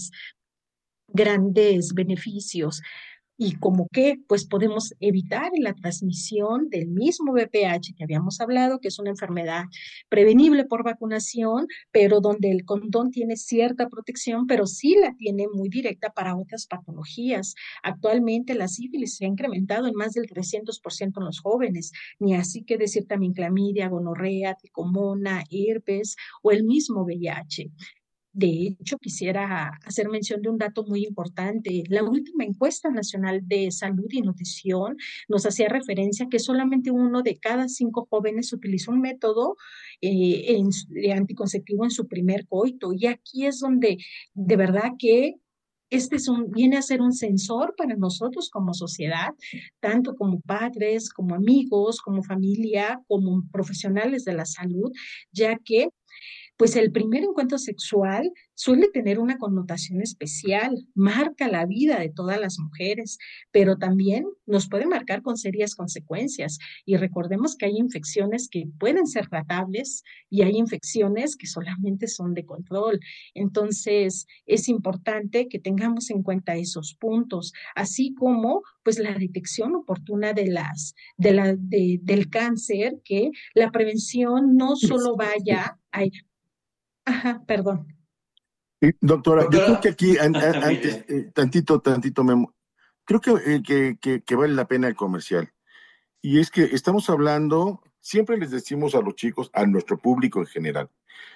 grandes beneficios. Y como que, pues podemos evitar la transmisión del mismo VPH que habíamos hablado, que es una enfermedad prevenible por vacunación, pero donde el condón tiene cierta protección, pero sí la tiene muy directa para otras patologías. Actualmente la sífilis se ha incrementado en más del 300% en los jóvenes, ni así que decir también clamidia, gonorrea, tricomona, herpes o el mismo VIH. De hecho, quisiera hacer mención de un dato muy importante. La última encuesta nacional de salud y nutrición nos hacía referencia que solamente 1 de cada 5 jóvenes utilizó un método anticonceptivo en su primer coito. Y aquí es donde de verdad que viene a ser un sensor para nosotros como sociedad, tanto como padres, como amigos, como familia, como profesionales de la salud, ya que pues el primer encuentro sexual suele tener una connotación especial, marca la vida de todas las mujeres, pero también nos puede marcar con serias consecuencias. Y recordemos que hay infecciones que pueden ser tratables y hay infecciones que solamente son de control. Entonces, es importante que tengamos en cuenta esos puntos, así como pues la detección oportuna del cáncer, que la prevención no solo vaya a... Ajá, perdón. Y, doctora, yo creo que Doctora, aquí, antes, mire, tantito, Memo, creo que vale la pena el comercial. Y es que estamos hablando, siempre les decimos a los chicos, a nuestro público en general,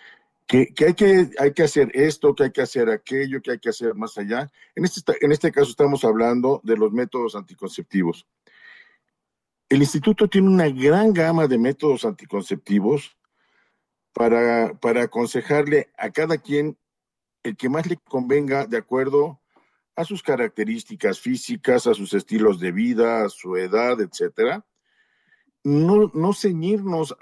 que hay que hacer esto, que hay que hacer aquello, que hay que hacer más allá. En este caso estamos hablando de los métodos anticonceptivos. El instituto tiene una gran gama de métodos anticonceptivos para aconsejarle a cada quien el que más le convenga de acuerdo a sus características físicas, a sus estilos de vida, a su edad, etcétera. No ceñirnos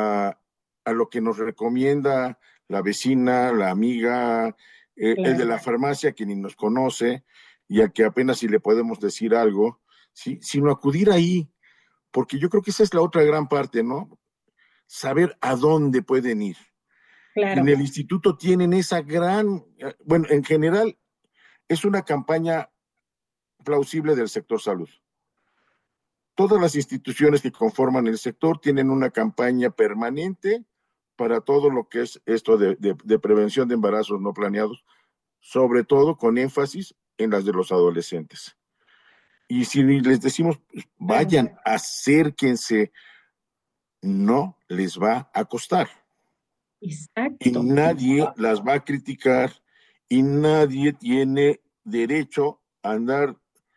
a lo que nos recomienda la vecina, la amiga, el de Claro, la farmacia que ni nos conoce y a que apenas si le podemos decir algo, ¿sí? Sino acudir ahí, porque yo creo que esa es la otra gran parte, ¿no? Saber a dónde pueden ir. Y en claro. el instituto tienen esa gran, bueno, en general es una campaña plausible del sector salud. Todas las instituciones que conforman el sector tienen una campaña permanente para todo lo que es esto de prevención de embarazos no planeados, sobre todo con énfasis en las de los adolescentes. Y si les decimos, pues, Claro, vayan, acérquense, no les va a costar. Y exacto. nadie las va a criticar y nadie tiene derecho a andar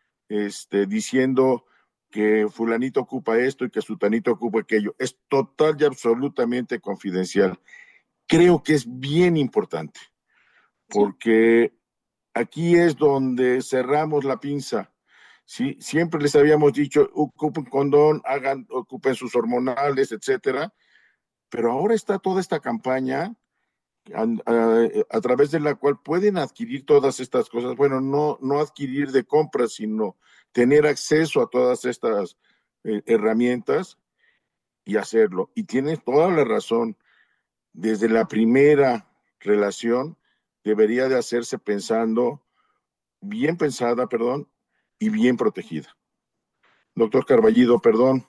diciendo que fulanito ocupa esto y que sutanito ocupa aquello. Es total y absolutamente confidencial. Creo que es bien importante, Sí, porque aquí es donde cerramos la pinza. ¿Sí? Siempre les habíamos dicho, ocupen condón, ocupen sus hormonales, etcétera, pero ahora está toda esta campaña a través de la cual pueden adquirir todas estas cosas. Bueno, no adquirir de compra, sino tener acceso a todas estas herramientas y hacerlo. Y tienes toda la razón. Desde la primera relación debería de hacerse bien pensada, perdón, y bien protegida. Doctor Carballido, perdón.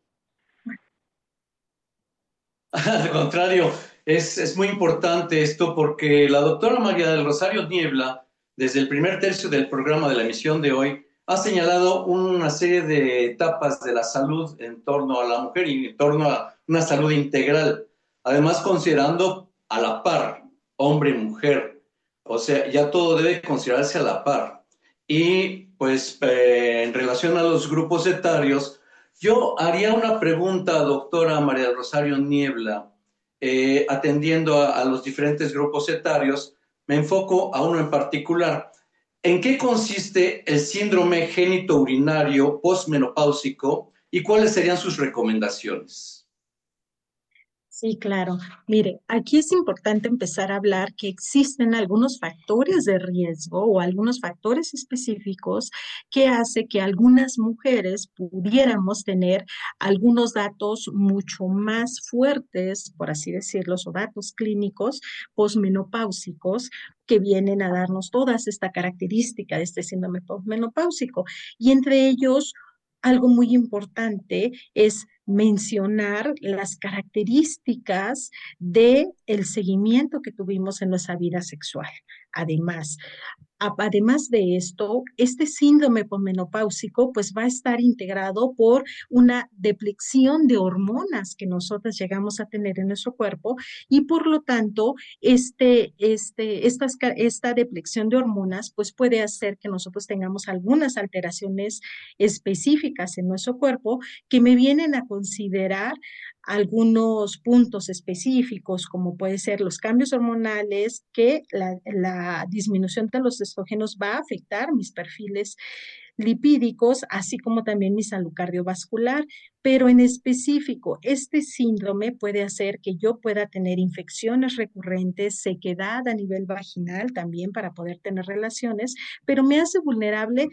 al contrario, es muy importante esto porque la doctora María del Rosario Niebla, desde el primer tercio del programa de la emisión de hoy, ha señalado una serie de etapas de la salud en torno a la mujer y en torno a una salud integral, además considerando a la par, hombre y mujer, o sea, ya todo debe considerarse a la par. Y pues en relación a los grupos etarios, yo haría una pregunta, doctora María del Rosario Niebla, atendiendo a los diferentes grupos etarios, me enfoco a uno en particular. ¿En qué consiste el síndrome genitourinario postmenopáusico y cuáles serían sus recomendaciones? sí, claro. Mire, aquí es importante empezar a hablar que existen algunos factores de riesgo o algunos factores específicos que hace que algunas mujeres pudiéramos tener algunos datos mucho más fuertes, por así decirlo, o datos clínicos posmenopáusicos que vienen a darnos todas esta característica de este síndrome posmenopáusico. Y entre ellos, algo muy importante es mencionar las características de el seguimiento que tuvimos en nuestra vida sexual. Además, además de esto, este síndrome posmenopáusico pues va a estar integrado por una depleción de hormonas que nosotros llegamos a tener en nuestro cuerpo y por lo tanto esta depleción de hormonas pues puede hacer que nosotros tengamos algunas alteraciones específicas en nuestro cuerpo que me vienen a considerar algunos puntos específicos, como puede ser los cambios hormonales, que la disminución de los estrógenos va a afectar mis perfiles lipídicos, así como también mi salud cardiovascular, pero en específico, este síndrome puede hacer que yo pueda tener infecciones recurrentes, sequedad a nivel vaginal también para poder tener relaciones, pero me hace vulnerable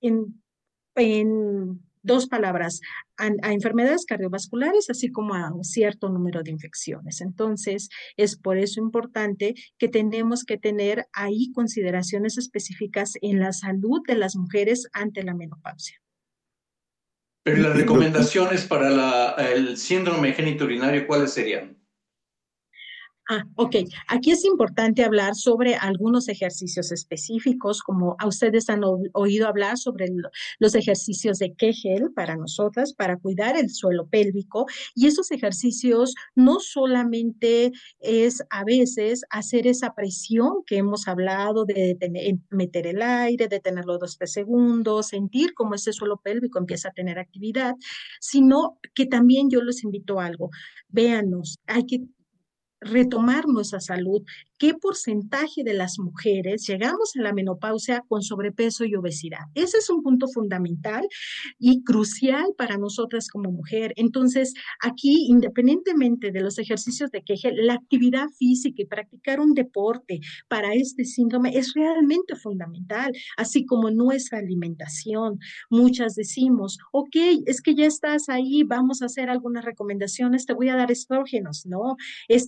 en dos palabras, a enfermedades cardiovasculares, así como a un cierto número de infecciones. Entonces, es por eso importante que tenemos que tener ahí consideraciones específicas en la salud de las mujeres ante la menopausia. Pero las Doctor, recomendaciones para el síndrome genitourinario, ¿cuáles serían? Ok. Aquí es importante hablar sobre algunos ejercicios específicos, como a ustedes han oído hablar sobre los ejercicios de Kegel para nosotras, para cuidar el suelo pélvico. Y esos ejercicios no solamente es a veces hacer esa presión que hemos hablado de meter el aire, de tenerlo 2 3 segundos, sentir cómo ese suelo pélvico empieza a tener actividad, sino que también yo les invito a algo. Véanos, hay que retomar nuestra salud. ¿Qué porcentaje de las mujeres llegamos a la menopausia con sobrepeso y obesidad? Ese es un punto fundamental y crucial para nosotras como mujer. Entonces, aquí, independientemente de los ejercicios de Kegel, la actividad física y practicar un deporte para este síndrome es realmente fundamental, así como nuestra alimentación. Muchas decimos, ok, es que ya estás ahí, vamos a hacer algunas recomendaciones, te voy a dar estrógenos. No,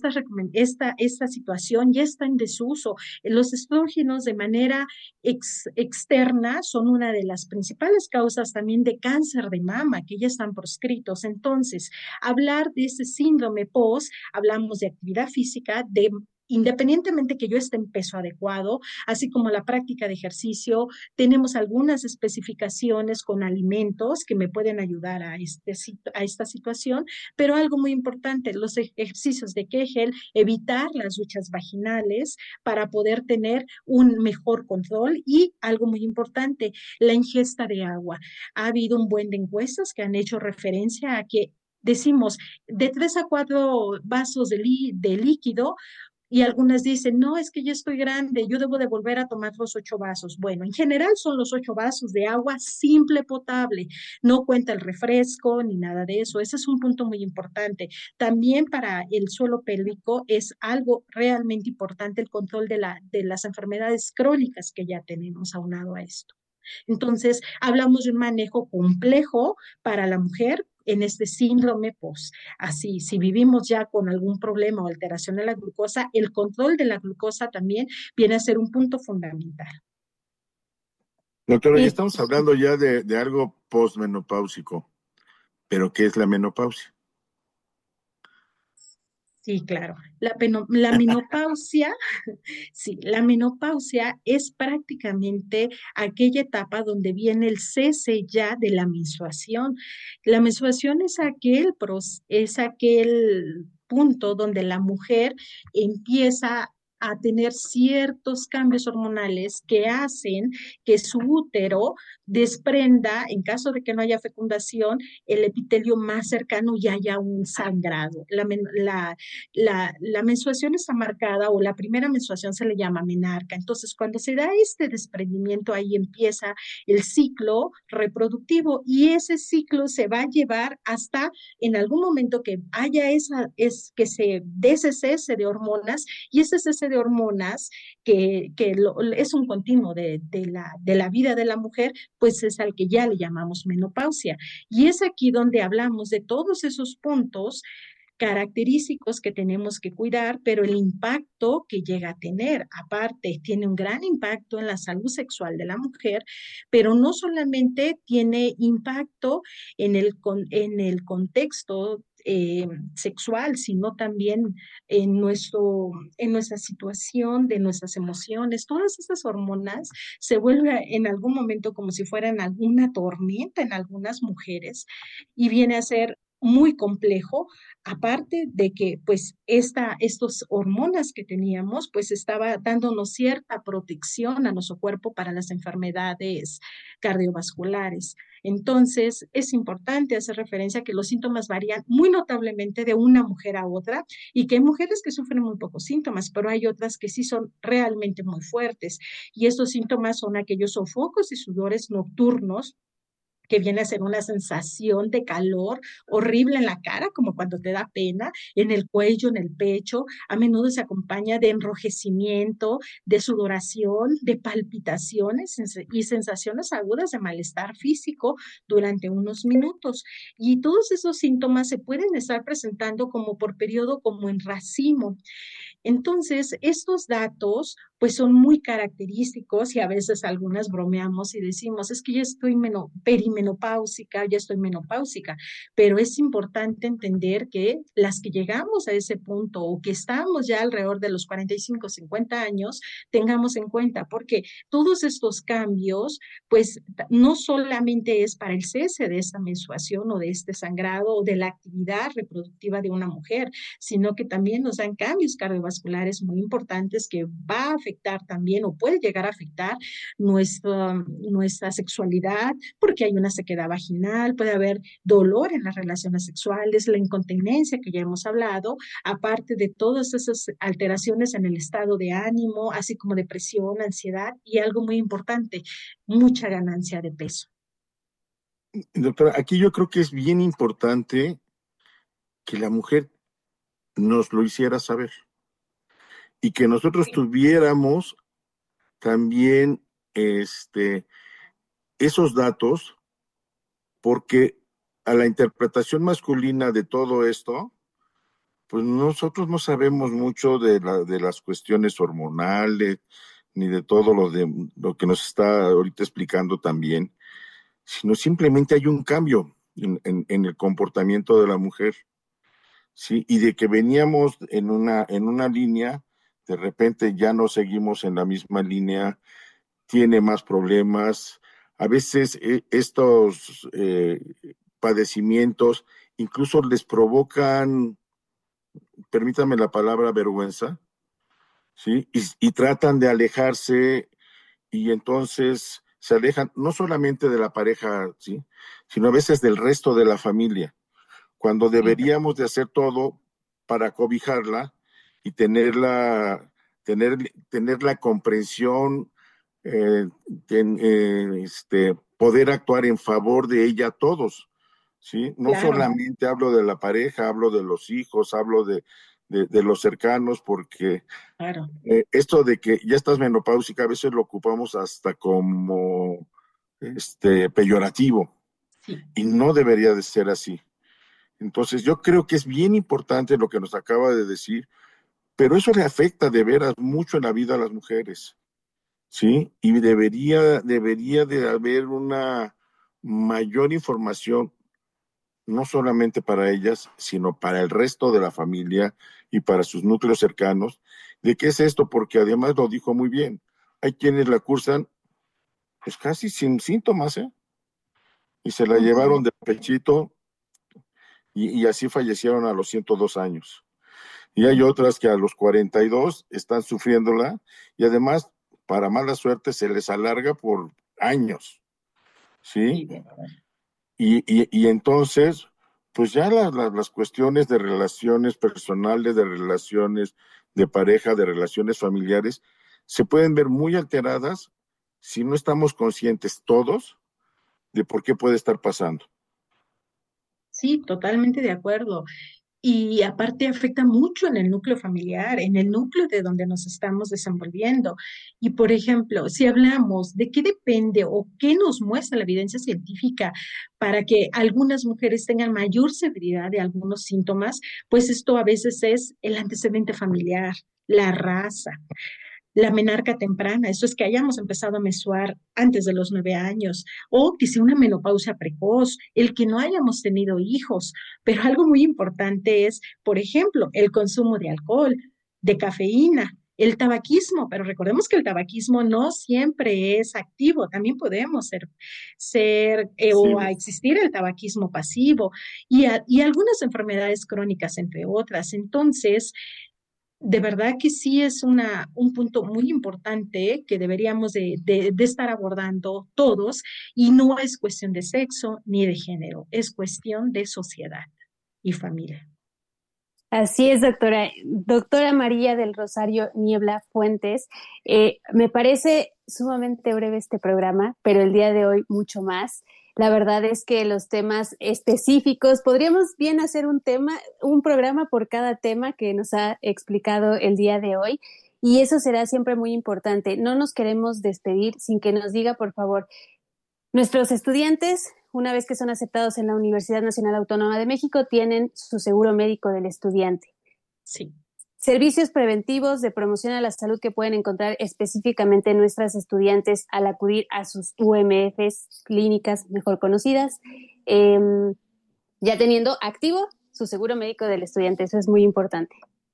esta situación ya está en desuso. Los estrógenos de manera externa son una de las principales causas también de cáncer de mama que ya están proscritos. Entonces, hablar de ese síndrome post, hablamos de actividad física, de independientemente que yo esté en peso adecuado, así como la práctica de ejercicio, tenemos algunas especificaciones con alimentos que me pueden ayudar a esta situación, pero algo muy importante, los ejercicios de Kegel, evitar las duchas vaginales para poder tener un mejor control y algo muy importante, la ingesta de agua. Ha habido un buen de encuestas que han hecho referencia a que decimos de 3 a 4 vasos de líquido, y algunas dicen, no, es que ya estoy grande, yo debo de volver a tomar los 8 vasos. Bueno, en general son los 8 vasos de agua simple potable. No cuenta el refresco ni nada de eso. Ese es un punto muy importante. También para el suelo pélvico es algo realmente importante el control de las enfermedades crónicas que ya tenemos aunado a esto. Entonces, hablamos de un manejo complejo para la mujer en este síndrome post. Así, si vivimos ya con algún problema o alteración de la glucosa, el control de la glucosa también viene a ser un punto fundamental. Doctora, Sí. estamos hablando ya de algo postmenopáusico, pero ¿qué es la menopausia? Sí, claro. La menopausia, sí, la menopausia es prácticamente aquella etapa donde viene el cese ya de la menstruación. La menstruación es aquel punto donde la mujer empieza a tener ciertos cambios hormonales que hacen que su útero desprenda, en caso de que no haya fecundación, el epitelio más cercano y haya un sangrado. La menstruación está marcada, o la primera menstruación se le llama menarca. Entonces, cuando se da este desprendimiento, ahí empieza el ciclo reproductivo, y ese ciclo se va a llevar hasta en algún momento que haya que se dé ese cese de hormonas, y ese cese de hormonas es un continuo de la vida de la mujer, pues es al que ya le llamamos menopausia. Y es aquí donde hablamos de todos esos puntos característicos que tenemos que cuidar, pero el impacto que llega a tener, aparte, tiene un gran impacto en la salud sexual de la mujer, pero no solamente tiene impacto en el contexto sexual, sino también en nuestra situación de nuestras emociones. Todas esas hormonas se vuelven en algún momento como si fueran alguna tormenta en algunas mujeres, y viene a ser muy complejo, aparte de que pues estos hormonas que teníamos pues estaba dándonos cierta protección a nuestro cuerpo para las enfermedades cardiovasculares. Entonces es importante hacer referencia a que los síntomas varían muy notablemente de una mujer a otra, y que hay mujeres que sufren muy pocos síntomas, pero hay otras que sí son realmente muy fuertes, y estos síntomas son aquellos sofocos y sudores nocturnos, que viene a ser una sensación de calor horrible en la cara, como cuando te da pena, en el cuello, en el pecho. A menudo se acompaña de enrojecimiento, de sudoración, de palpitaciones y sensaciones agudas de malestar físico durante unos minutos. Y todos esos síntomas se pueden estar presentando como por periodo, como en racimo. Entonces, estos datos pues son muy característicos y a veces algunas bromeamos y decimos, es que ya estoy perimenopáusica, ya estoy menopáusica, pero es importante entender que las que llegamos a ese punto o que estamos ya alrededor de los 45, 50 años, tengamos en cuenta, porque todos estos cambios, pues no solamente es para el cese de esta menstruación o de este sangrado o de la actividad reproductiva de una mujer, sino que también nos dan cambios cardiovasculares muy importantes que va a afectar también o puede llegar a afectar nuestra sexualidad, porque hay una sequedad vaginal, puede haber dolor en las relaciones sexuales, la incontinencia que ya hemos hablado, aparte de todas esas alteraciones en el estado de ánimo, así como depresión, ansiedad y algo muy importante, mucha ganancia de peso. Doctora, aquí yo creo que es bien importante que la mujer nos lo hiciera saber y que nosotros tuviéramos también esos datos, porque a la interpretación masculina de todo esto, pues nosotros no sabemos mucho de las cuestiones hormonales, ni de todo lo que nos está ahorita explicando también, sino simplemente hay un cambio en el comportamiento de la mujer, ¿sí? Y de que veníamos en una línea, de repente ya no seguimos en la misma línea, tiene más problemas. A veces estos padecimientos incluso les provocan, permítame la palabra, vergüenza, ¿sí? Y tratan de alejarse y entonces se alejan no solamente de la pareja, ¿sí? Sino a veces del resto de la familia, cuando deberíamos de hacer todo para cobijarla y tener la comprensión, poder actuar en favor de ella todos, ¿sí? No Claro. solamente hablo de la pareja, hablo de los hijos, hablo de los cercanos, porque Claro. esto de que ya estás menopáusica a veces lo ocupamos hasta como peyorativo, Sí. y no debería de ser así. Entonces yo creo que es bien importante lo que nos acaba de decir, pero eso le afecta de veras mucho en la vida a las mujeres, ¿sí? Y debería de haber una mayor información, no solamente para ellas, sino para el resto de la familia y para sus núcleos cercanos, de qué es esto, porque además lo dijo muy bien, hay quienes la cursan pues casi sin síntomas, ¿eh? Y se la llevaron de pechito y así fallecieron a los 102 años. Y hay otras que a los 42 están sufriéndola y además, para mala suerte, se les alarga por años, ¿sí? Y entonces, pues ya las cuestiones de relaciones personales, de relaciones de pareja, de relaciones familiares, se pueden ver muy alteradas si no estamos conscientes todos de por qué puede estar pasando. Sí, totalmente de acuerdo. Y aparte afecta mucho en el núcleo familiar, en el núcleo de donde nos estamos desenvolviendo. Y por ejemplo, si hablamos de qué depende o qué nos muestra la evidencia científica para que algunas mujeres tengan mayor severidad de algunos síntomas, pues esto a veces es el antecedente familiar, la raza, la menarca temprana, esto es que hayamos empezado a menstruar antes de los 9 años, o que sea una menopausia precoz, el que no hayamos tenido hijos. Pero algo muy importante es, por ejemplo, el consumo de alcohol, de cafeína, el tabaquismo, pero recordemos que el tabaquismo no siempre es activo, también podemos o a existir el tabaquismo pasivo y algunas enfermedades crónicas, entre otras. Entonces, de verdad que sí es un punto muy importante que deberíamos de estar abordando todos y no es cuestión de sexo ni de género, es cuestión de sociedad y familia. Así es, doctora. Doctora María del Rosario Niebla Fuentes, me parece sumamente breve este programa, pero el día de hoy mucho más. La verdad es que los temas específicos, podríamos bien hacer un programa por cada tema que nos ha explicado el día de hoy, y eso será siempre muy importante. No nos queremos despedir sin que nos diga, por favor, nuestros estudiantes, una vez que son aceptados en la Universidad Nacional Autónoma de México, tienen su seguro médico del estudiante. Sí. servicios preventivos de promoción a la salud que pueden encontrar específicamente nuestras estudiantes al acudir a sus UMFs, clínicas mejor conocidas, ya teniendo activo su seguro médico del estudiante. Eso es muy importante.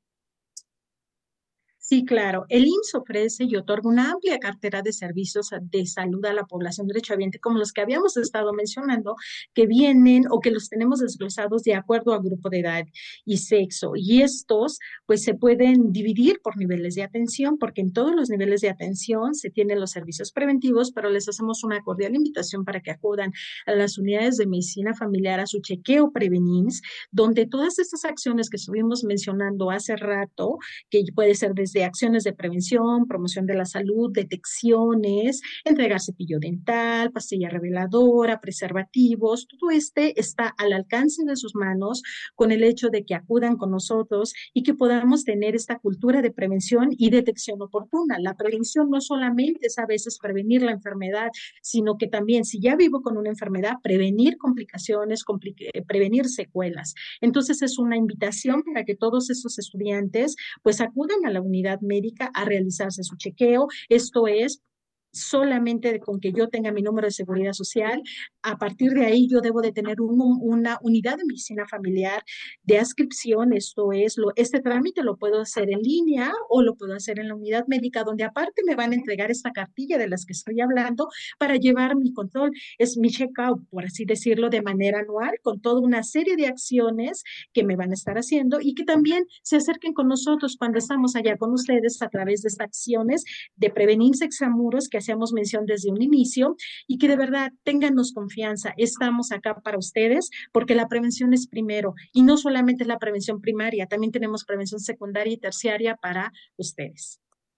Sí, claro. El IMSS ofrece y otorga una amplia cartera de servicios de salud a la población derechohabiente, como los que habíamos estado mencionando, que vienen o que los tenemos desglosados de acuerdo a grupo de edad y sexo. Y estos, pues, se pueden dividir por niveles de atención, porque en todos los niveles de atención se tienen los servicios preventivos, pero les hacemos una cordial invitación para que acudan a las unidades de medicina familiar a su chequeo Prevenims, donde todas estas acciones que estuvimos mencionando hace rato, que puede ser desde acciones de prevención, promoción de la salud, detecciones, entregar cepillo dental, pastilla reveladora, preservativos, todo está al alcance de sus manos con el hecho de que acudan con nosotros y que podamos tener esta cultura de prevención y detección oportuna. La prevención no solamente es a veces prevenir la enfermedad, sino que también, si ya vivo con una enfermedad, prevenir complicaciones, prevenir secuelas. Entonces es una invitación para que todos estos estudiantes pues acudan a la unidad médica a realizarse su chequeo. Esto es solamente con que yo tenga mi número de seguridad social. A partir de ahí yo debo de tener una unidad de medicina familiar de adscripción. Esto es, este trámite lo puedo hacer en línea o lo puedo hacer en la unidad médica, donde aparte me van a entregar esta cartilla de las que estoy hablando para llevar mi control. Es mi check-out, por así decirlo, de manera anual, con toda una serie de acciones que me van a estar haciendo, y que también se acerquen con nosotros cuando estamos allá con ustedes a través de estas acciones de prevenir extramuros que hacíamos mención desde un inicio, y que de verdad téngannos confianza. Estamos acá para ustedes porque la prevención es primero, y no solamente la prevención primaria, también tenemos prevención secundaria y terciaria para ustedes.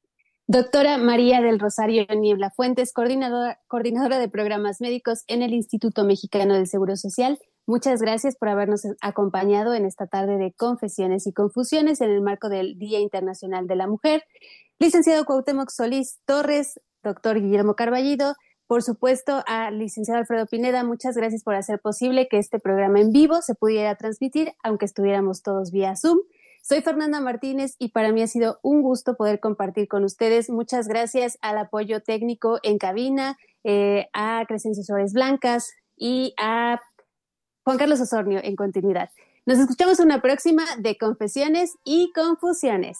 Doctora María del Rosario Niebla Fuentes, coordinadora de programas médicos en el Instituto Mexicano del Seguro Social, muchas gracias por habernos acompañado en esta tarde de Confesiones y Confusiones en el marco del Día Internacional de la Mujer. Licenciado Cuauhtémoc Solís Torres, doctor Guillermo Carballido, por supuesto al licenciado Alfredo Pineda, muchas gracias por hacer posible que este programa en vivo se pudiera transmitir, aunque estuviéramos todos vía Zoom. Soy Fernanda Martínez y para mí ha sido un gusto poder compartir con ustedes. Muchas gracias al apoyo técnico en cabina, a Crescencio Suárez Blancas y a Juan Carlos Osornio en continuidad. Nos escuchamos en una próxima de Confesiones y Confusiones.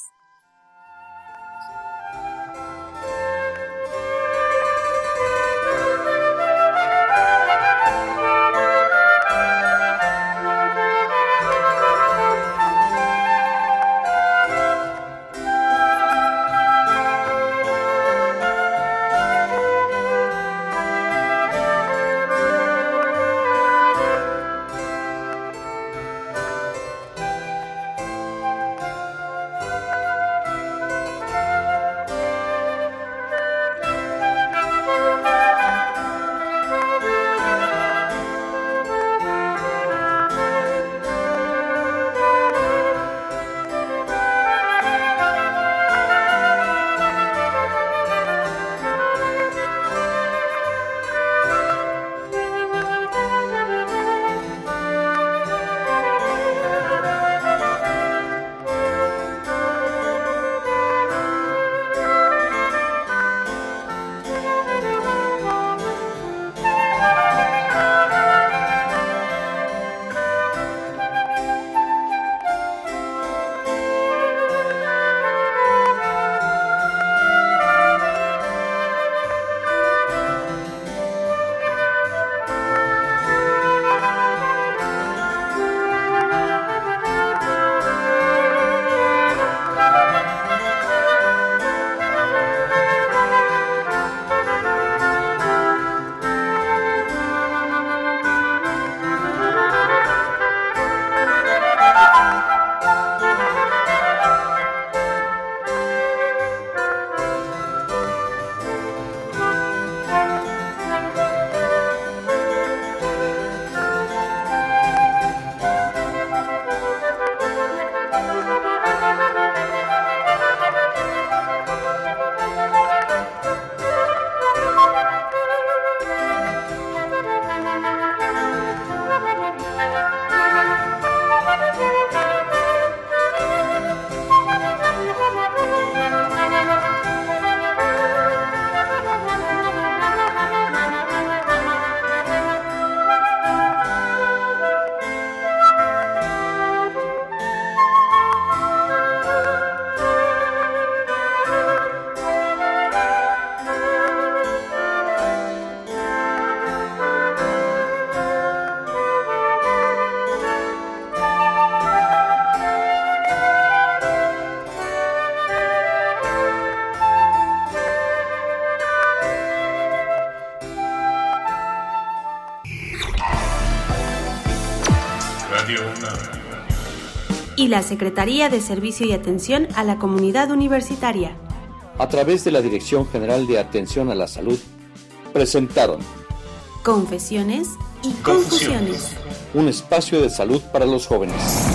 y la Secretaría de Servicio y Atención a la Comunidad Universitaria, a través de la Dirección General de Atención a la Salud, presentaron Confesiones y Confusiones, un espacio de salud para los jóvenes.